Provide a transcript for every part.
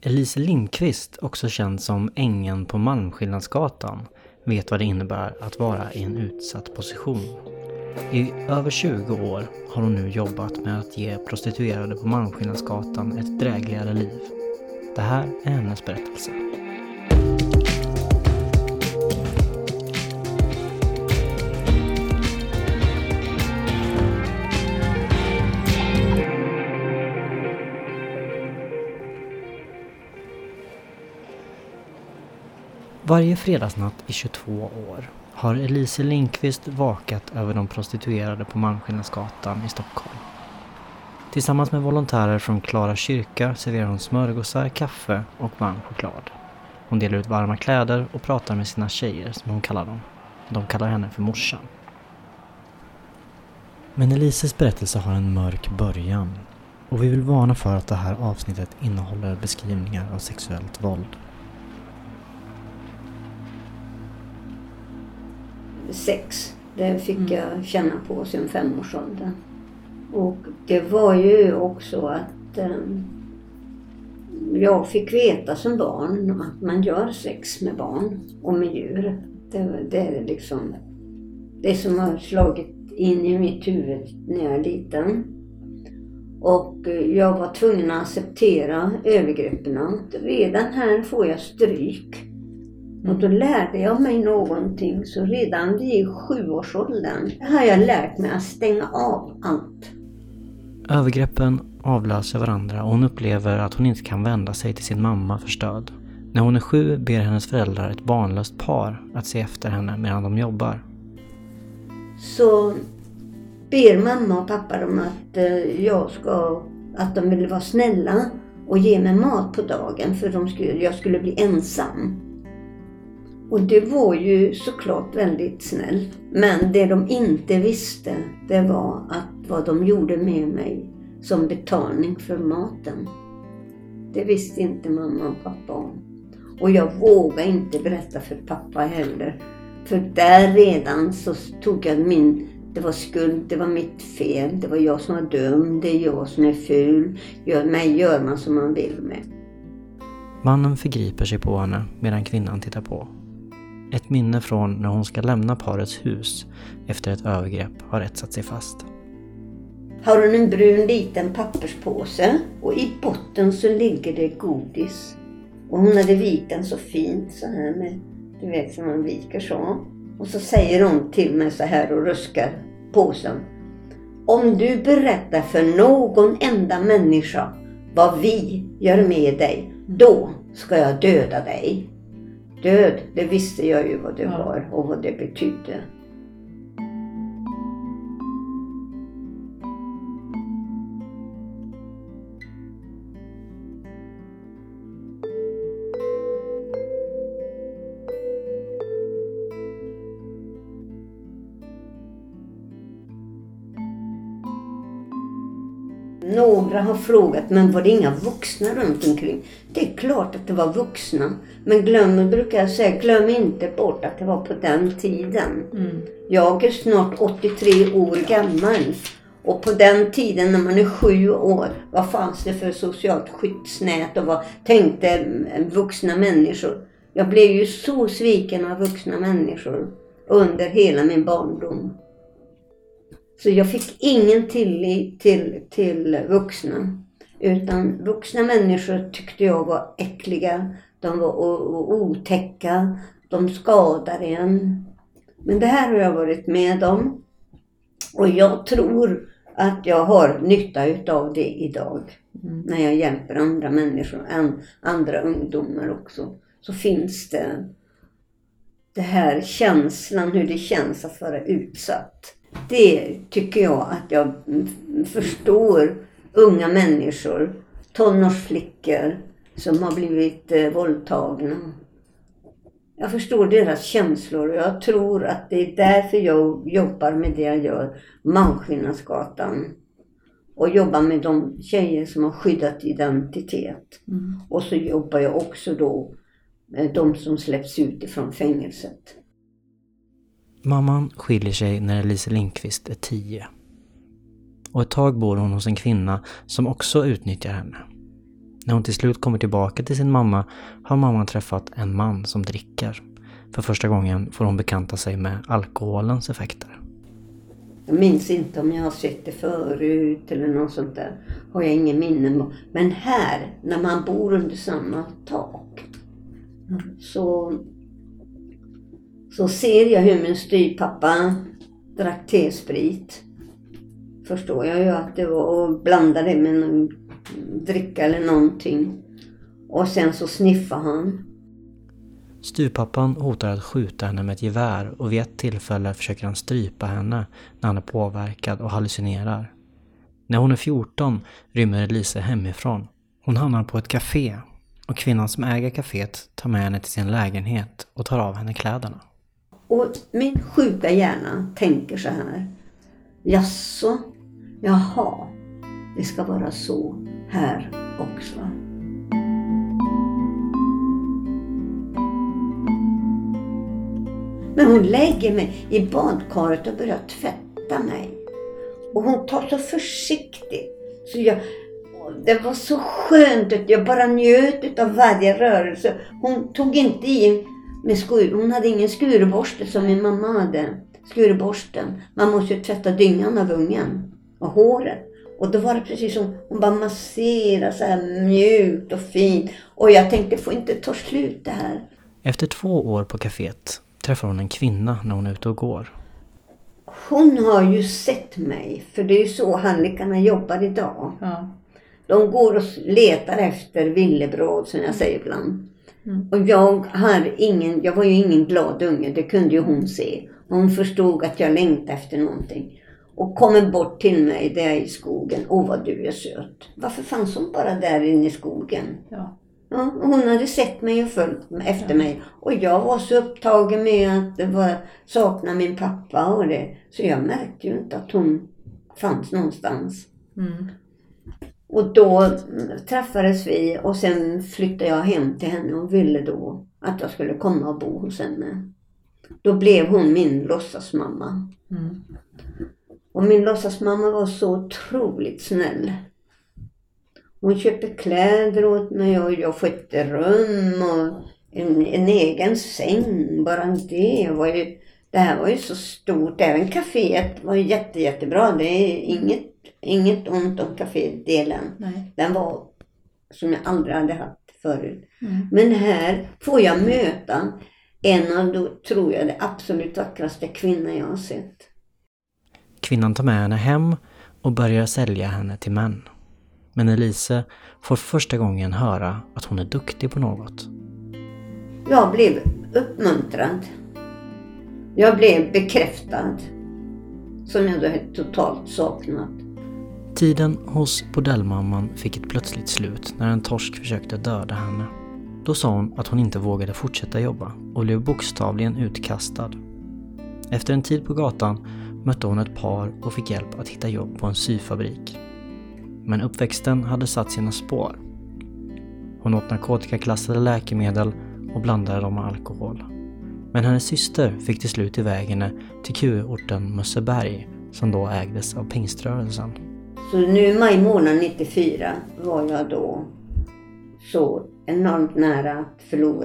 Elise Lindqvist, också känd som Ängen på Malmskillnadsgatan, vet vad det innebär att vara i en utsatt position. I över 20 år har hon nu jobbat med att ge prostituerade på Malmskillnadsgatan ett drägligare liv. Det här är hennes berättelse. Varje fredagsnatt i 22 år har Elise Lindqvist vakat över de prostituerade på Malmskillnadsgatan i Stockholm. Tillsammans med volontärer från Klara kyrka serverar hon smörgåsar, kaffe och varm choklad. Hon delar ut varma kläder och pratar med sina tjejer som hon kallar dem. De kallar henne för morsan. Men Elises berättelse har en mörk början. Och vi vill varna för att det här avsnittet innehåller beskrivningar av sexuellt våld. Sex, det fick jag känna på sen 5-årsåldern. Och det var ju också att jag fick veta som barn att man gör sex med barn och med djur. Det är liksom det som har slagit in i mitt huvud när jag är liten. Och jag var tvungen att acceptera övergrepperna. Redan här får jag stryk. Och då lärde jag mig någonting, så redan vid 7-årsåldern har jag lärt mig att stänga av allt. Övergreppen avlöser varandra och hon upplever att hon inte kan vända sig till sin mamma för stöd. När hon är 7 ber hennes föräldrar ett barnlöst par att se efter henne medan de jobbar. Så ber mamma och pappa om att de ville vara snälla och ge mig mat på dagen för jag skulle bli ensam. Och det var ju såklart väldigt snällt. Men det de inte visste, det var att vad de gjorde med mig som betalning för maten. Det visste inte mamma och pappa om. Och jag vågade inte berätta för pappa heller. För där redan så tog jag det var skuld, det var mitt fel. Det var jag som var dum, det är jag som är ful. Mig gör man som man vill med. Mannen förgriper sig på henne medan kvinnan tittar på. Ett minne från när hon ska lämna parets hus efter ett övergrepp har etsat sig fast. Har hon en brun liten papperspåse och i botten så ligger det godis. Och hon hade vikt den så fint så här med, du vet som man viker så. Och så säger hon till mig så här och ruskar påsen. Om du berättar för någon enda människa vad vi gör med dig, då ska jag döda dig. Död, det visste jag ju vad det var och vad det betydde. Några har frågat, men var det inga vuxna runt omkring? Det är klart att det var vuxna. Men brukar jag säga, glöm inte bort att det var på den tiden. Jag är snart 83 år gammal. Och på den tiden när man är 7 år, vad fanns det för socialt skyddsnät och vad tänkte vuxna människor? Jag blev ju så sviken av vuxna människor under hela min barndom. Så jag fick ingen tillit till vuxna. Utan vuxna människor tyckte jag var äckliga. De var otäcka. De skadade en. Men det här har jag varit med om. Och jag tror att jag har nytta av det idag. När jag hjälper andra människor. Andra ungdomar också. Så finns det här känslan. Hur det känns att vara utsatt. Det tycker jag att jag förstår unga människor, tonårsflickor som har blivit våldtagna. Jag förstår deras känslor och jag tror att det är därför jag jobbar med det jag gör, Malmskillnadsgatan. Och jobbar med de tjejer som har skyddat identitet. Och så jobbar jag också då med de som släpps ut ifrån fängelset. Mamman skiljer sig när Elise Lindqvist är 10. Och ett tag bor hon hos en kvinna som också utnyttjar henne. När hon till slut kommer tillbaka till sin mamma har mamman träffat en man som dricker. För första gången får hon bekanta sig med alkoholens effekter. Jag minns inte om jag har sett det förut eller något sånt där. Har jag ingen minne. Men här, när man bor under samma tak, så ser jag hur min styvpappa drack tesprit. Förstår jag ju att det var, och blandade med någon dricka eller någonting. Och sen så sniffade han. Styvpappan hotar att skjuta henne med ett gevär och vid ett tillfälle försöker han strypa henne när han är påverkad och hallucinerar. När hon är 14 rymmer Elise hemifrån. Hon hamnar på ett café och kvinnan som äger kaféet tar med henne till sin lägenhet och tar av henne kläderna. Och min sjuka hjärna tänker så här. Jaså, jaha, det ska vara så här också. Men hon lägger mig i badkaret och börjar tvätta mig. Och hon tar så försiktigt. Så det var så skönt att jag bara njöt av varje rörelse. Hon tog inte i med hon hade ingen skurborste som min mamma hade. Skurborsten. Man måste ju tvätta dyngan av ungen. Och håret. Och då var det precis som hon bara masserade så här mjukt och fint. Och jag tänkte, får inte ta slut det här. Efter 2 år på kaféet träffar hon en kvinna när hon är ute och går. Hon har ju sett mig. För det är ju så handläggarna jobbar idag. Ja. De går och letar efter villebråd, som jag säger ibland. Och jag var ju ingen glad unge, det kunde ju hon se. Hon förstod att jag längtade efter någonting. Och kommer bort till mig där i skogen. Åh, vad du är söt. Varför fanns hon bara där inne i skogen? Ja. Ja, hon hade sett mig och följt efter mig. Och jag var så upptagen med att sakna min pappa och det. Så jag märkte ju inte att hon fanns någonstans. Mm. Och då träffades vi och sen flyttade jag hem till henne och ville då att jag skulle komma och bo hos henne. Då blev hon min låtsasmamma. Mm. Och min låtsasmamma var så otroligt snäll. Hon köpte kläder åt mig och jag fick ett rum och en egen säng. Bara det här var ju så stort. Även kaféet var ju jättebra. Det är inget ont om kafédelen. Nej. Den var som jag aldrig hade haft förut. Mm. Men här får jag möta en av, då tror jag, det absolut vackraste kvinnan jag har sett. Kvinnan tar med henne hem och börjar sälja henne till män. Men Elise får första gången höra att hon är duktig på något. Jag blev uppmuntrad. Jag blev bekräftad. Som jag då totalt saknat. Tiden hos bordellmamman fick ett plötsligt slut när en torsk försökte döda henne. Då sa hon att hon inte vågade fortsätta jobba och blev bokstavligen utkastad. Efter en tid på gatan mötte hon ett par och fick hjälp att hitta jobb på en syfabrik. Men uppväxten hade satt sina spår. Hon åt narkotikaklassade läkemedel och blandade dem med alkohol. Men hennes syster fick till slut iväg henne till kurorten Mösseberg som då ägdes av pingströrelsen. Så nu i maj månad 94 var jag då så enormt nära att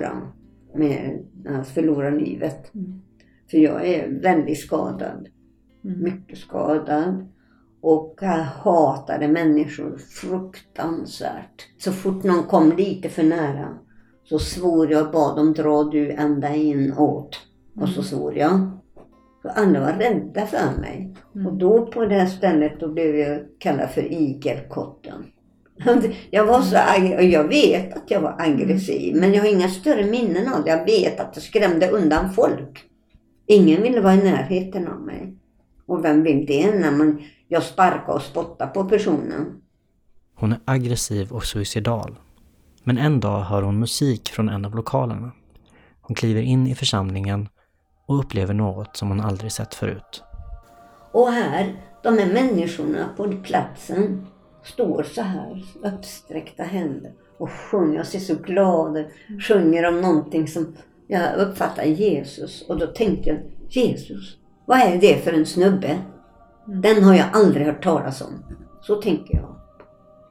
förlora livet. Mm. För jag är väldigt skadad. Mycket skadad. Och jag hatade människor fruktansvärt. Så fort någon kom lite för nära så svor jag och bad dem dra du ända in åt. Och så svor jag. Så alla var rädda för mig. Och då på det här stället då blev jag kallad för igelkotten. Jag var så och jag vet att jag var aggressiv. Men jag har inga större minnen av det. Jag vet att jag skrämde undan folk. Ingen ville vara i närheten av mig. Och vem vill det när jag sparkar och spottar på personen? Hon är aggressiv och suicidal. Men en dag hör hon musik från en av lokalerna. Hon kliver in i församlingen och upplever något som hon aldrig sett förut. Och här, de här människorna på platsen står så här, uppsträckta händer och sjunger. Jag ser så glad ut, sjunger om någonting som jag uppfattar Jesus. Och då tänkte jag, Jesus, vad är det för en snubbe? Den har jag aldrig hört talas om. Så tänker jag.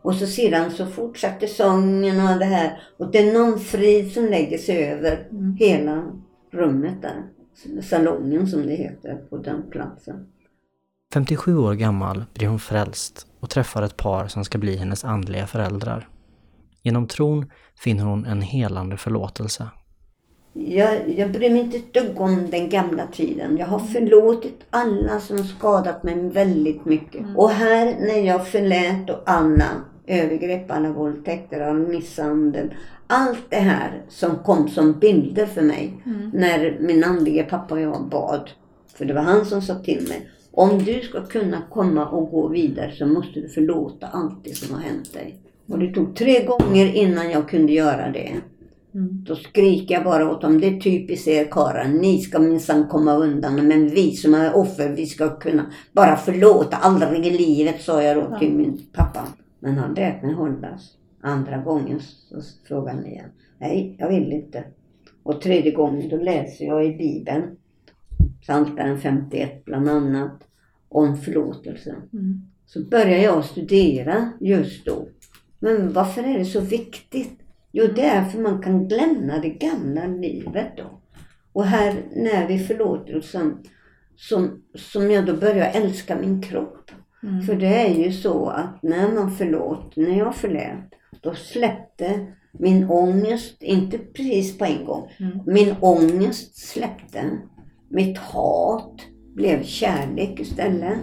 Och så sedan så fortsatte sången och det här. Och det är någon frid som lägger sig över hela rummet där. Salongen som det heter på den platsen. 57 år gammal blir hon frälst och träffar ett par som ska bli hennes andliga föräldrar. Genom tron finner hon en helande förlåtelse. Jag bryr mig inte ett dugg om den gamla tiden. Jag har förlåtit alla som skadat mig väldigt mycket. Och här när jag förlät och alla övergrepp, alla våldtäkter, all misshandel. Allt det här som kom som bilder för mig. När min andliga pappa och jag bad. För det var han som sa till mig. Om du ska kunna komma och gå vidare så måste du förlåta allt det som har hänt dig. Och det tog 3 gånger innan jag kunde göra det. Då skriker jag bara åt dem. Det är typiskt er karlar. Ni ska minsann komma undan. Men vi som är offer, vi ska kunna bara förlåta. Aldrig i livet, sa jag då till min pappa. Men han lät mig hållas. Andra gången så frågade han igen. Nej, jag vill inte. Och 3:e gången då läser jag i Bibeln. Psaltaren 51 bland annat. Om förlåtelse. Så börjar jag studera just då. Men varför är det så viktigt? Jo, det är för man kan lämna det gamla livet då. Och här när vi förlåtelsen som jag då börjar älska min kropp. För det är ju så att när jag förlät, då släppte min ångest, inte precis på en gång. Min ångest släppte. Mitt hat blev kärlek istället.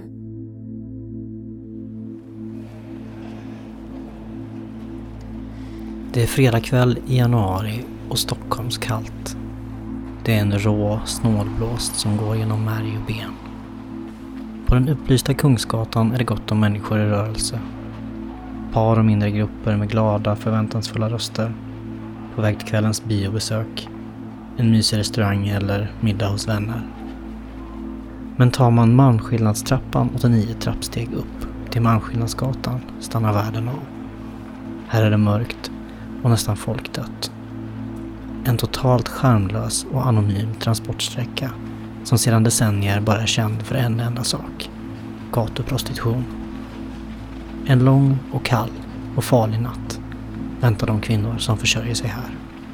Det är fredagkväll i januari och Stockholms kallt. Det är en rå snålblåst som går genom märg och ben. På den upplysta Kungsgatan är det gott om människor i rörelse. Par och mindre grupper med glada, förväntansfulla röster. På väg till kvällens biobesök. En mysig restaurang eller middag hos vänner. Men tar man Malmskillnadstrappan 89 trappsteg upp till Malmskillnadsgatan stannar världen av. Här är det mörkt och nästan folkdött. En totalt charmlös och anonym transportsträcka som sedan decennier bara är känd för en enda sak. Gatuprostitution. En lång och kall och farlig natt väntar de kvinnor som försörjer sig här.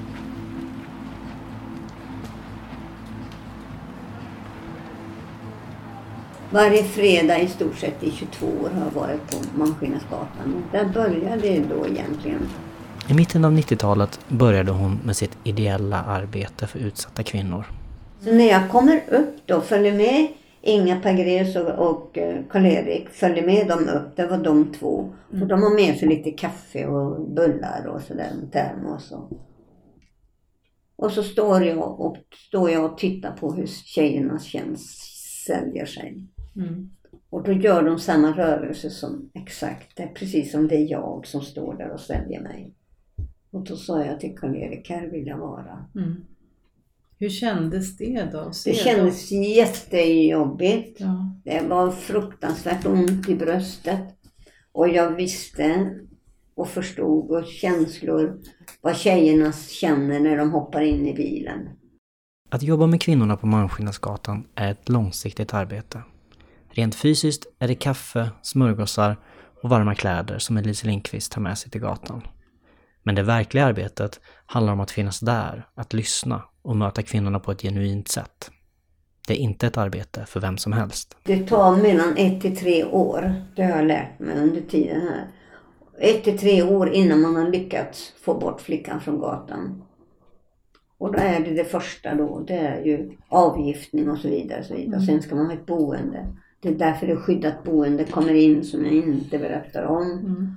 Varje fredag i stort sett i 22 år har jag varit på Malmskillnadsgatan. Där började det då egentligen. I mitten av 90-talet började hon med sitt ideella arbete för utsatta kvinnor. Så när jag kommer upp då, följer med Inga Pagreus och Karl-Erik, följer med dem upp. Det var de 2. Och de har med sig lite kaffe och bullar och sådär, termos och så står jag och tittar på hur tjejerna säljer sig. Och då gör de samma rörelse som exakt. Det är precis som det är jag som står där och säljer mig. Och då sa jag till Karl-Erik, här vill jag vara. Hur kändes det då? Det kändes jättejobbigt. Ja. Det var fruktansvärt ont i bröstet. Och jag visste och förstod och känslor vad tjejerna känner när de hoppar in i bilen. Att jobba med kvinnorna på Malmskillnadsgatan är ett långsiktigt arbete. Rent fysiskt är det kaffe, smörgåsar och varma kläder som Elise Lindqvist tar med sig till gatan. Men det verkliga arbetet handlar om att finnas där, att lyssna och möta kvinnorna på ett genuint sätt. Det är inte ett arbete för vem som helst. Det tar mellan 1 till 3 år, det har jag lärt mig under tiden här. 1 till 3 år innan man har lyckats få bort flickan från gatan. Och då är det första då, det är ju avgiftning och så vidare. Så vidare. Sen ska man ha ett boende. Det är därför det skyddat boende kommer in som jag inte berättar om.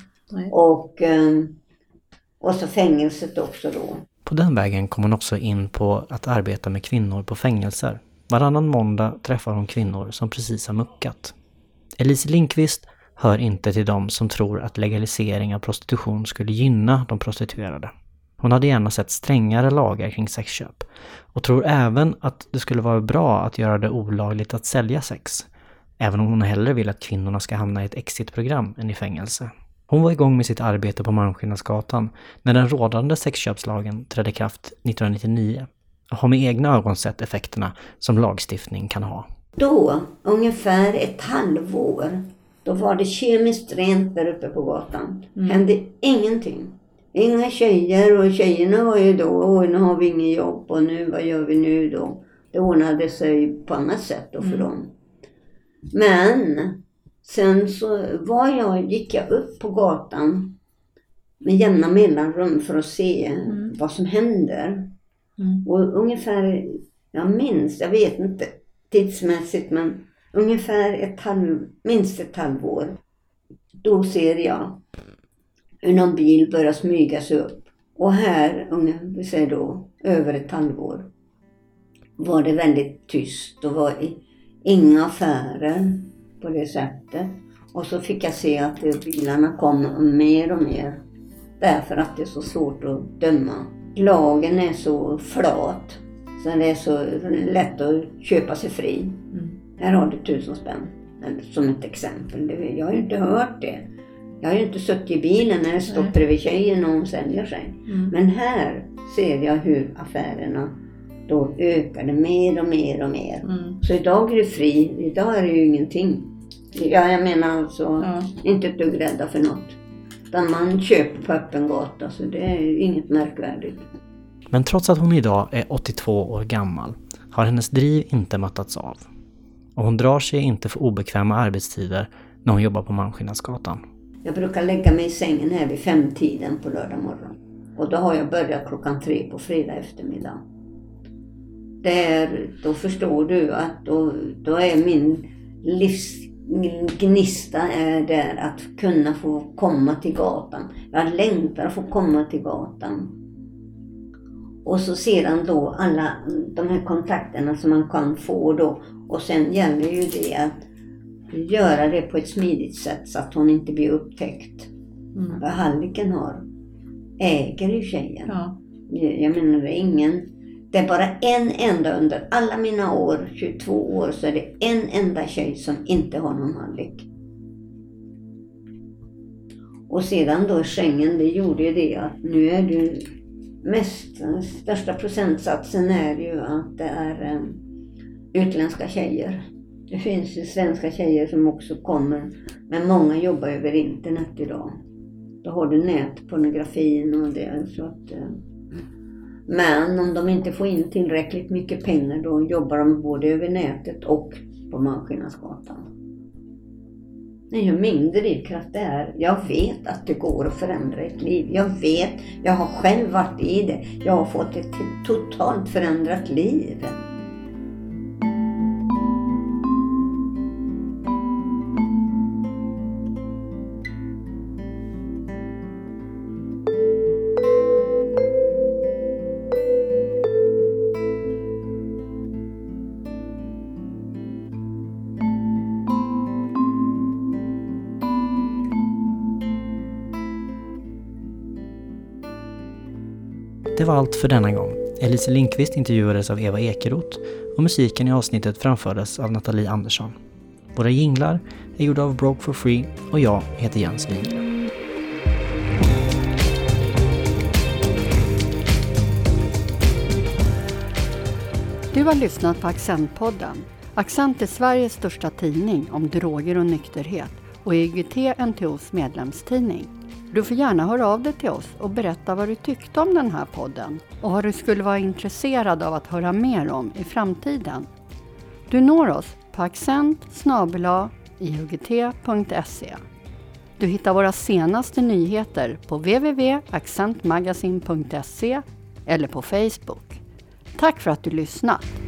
Och så fängelset också då. På den vägen kom hon också in på att arbeta med kvinnor på fängelser. Varannan måndag träffar hon kvinnor som precis har muckat. Elise Lindqvist hör inte till dem som tror att legalisering av prostitution skulle gynna de prostituerade. Hon hade gärna sett strängare lagar kring sexköp och tror även att det skulle vara bra att göra det olagligt att sälja sex. Även om hon hellre vill att kvinnorna ska hamna i ett exitprogram än i fängelse. Hon var igång med sitt arbete på Malmskillnadsgatan när den rådande sexköpslagen trädde i kraft 1999 och har med egna ögon sett effekterna som lagstiftning kan ha. Då, ungefär ett halvår, Då var det kemiskt rent där uppe på gatan. Hände ingenting. Inga tjejer, och tjejerna var ju då, nu har vi ingen jobb och nu, vad gör vi nu då? Det ordnade sig på annat sätt då för dem. Men sen så gick jag upp på gatan med jämna mellanrum för att se vad som händer. Och ungefär, jag vet inte tidsmässigt, men ungefär minst ett halvår. Då ser jag hur någon bil börjar smyga sig upp. Och här, vi säger då, över ett halvår var det väldigt tyst. Det var inga affärer på det sättet. Och så fick jag se att bilarna kom mer och mer. Därför att det är så svårt att döma. Lagen är så flat. Så det är så lätt att köpa sig fri. Här har du 1000 spänn. Som ett exempel. Jag har ju inte hört det. Jag har ju inte suttit i bilen när jag stått bredvid tjejen och hon säljer sig. Men här ser jag hur affärerna då ökade mer och mer och mer. Så idag är det fri. Idag är det ju ingenting. Jag menar alltså inte ett dugg rädda för något. Utan man köper på öppen gata, så det är ju inget märkvärdigt. Men trots att hon idag är 82 år gammal har hennes driv inte mattats av. Och hon drar sig inte för obekväma arbetstider när hon jobbar på Malmskillnadsgatan. Jag brukar lägga mig i sängen här vid 5-tiden på lördag morgon. Och då har jag börjat 3:00 på fredag eftermiddag. Då förstår du att då är min livsgnista är där att kunna få komma till gatan. Jag längtar att få komma till gatan. Och så sedan då alla de här kontakterna som man kan få då. Och sen gäller ju det att göra det på ett smidigt sätt så att hon inte blir upptäckt. Vad Halliken äger ju tjejen. Ja. Jag menar det är bara en enda under alla mina år, 22 år, så är det en enda tjej som inte har någon Hallik. Och sedan då Schengen, det gjorde ju det att nu är det största procentsatsen är ju att det är utländska tjejer. Det finns ju svenska tjejer som också kommer, men många jobbar över internet idag. Då har du nätpornografin och det, så att... Men om de inte får in tillräckligt mycket pengar, då jobbar de både över nätet och på Malmskillnadsgatan. Det är ju min drivkraft det är. Jag vet att det går att förändra ett liv. Jag har själv varit i det. Jag har fått ett totalt förändrat liv. Det var allt för denna gång. Elise Lindqvist intervjuades av Eva Ekeroth och musiken i avsnittet framfördes av Nathalie Andersson. Våra jinglar är gjorda av Broke for Free och jag heter Jens Lindgren. Du har lyssnat på Accentpodden. Accent är Sveriges största tidning om droger och nykterhet och YGT-NTOs medlemstidning. Du får gärna höra av dig till oss och berätta vad du tyckte om den här podden och vad du skulle vara intresserad av att höra mer om i framtiden. Du når oss på accent@yugt.se. Du hittar våra senaste nyheter på www.accentmagasin.se eller på Facebook. Tack för att du lyssnat!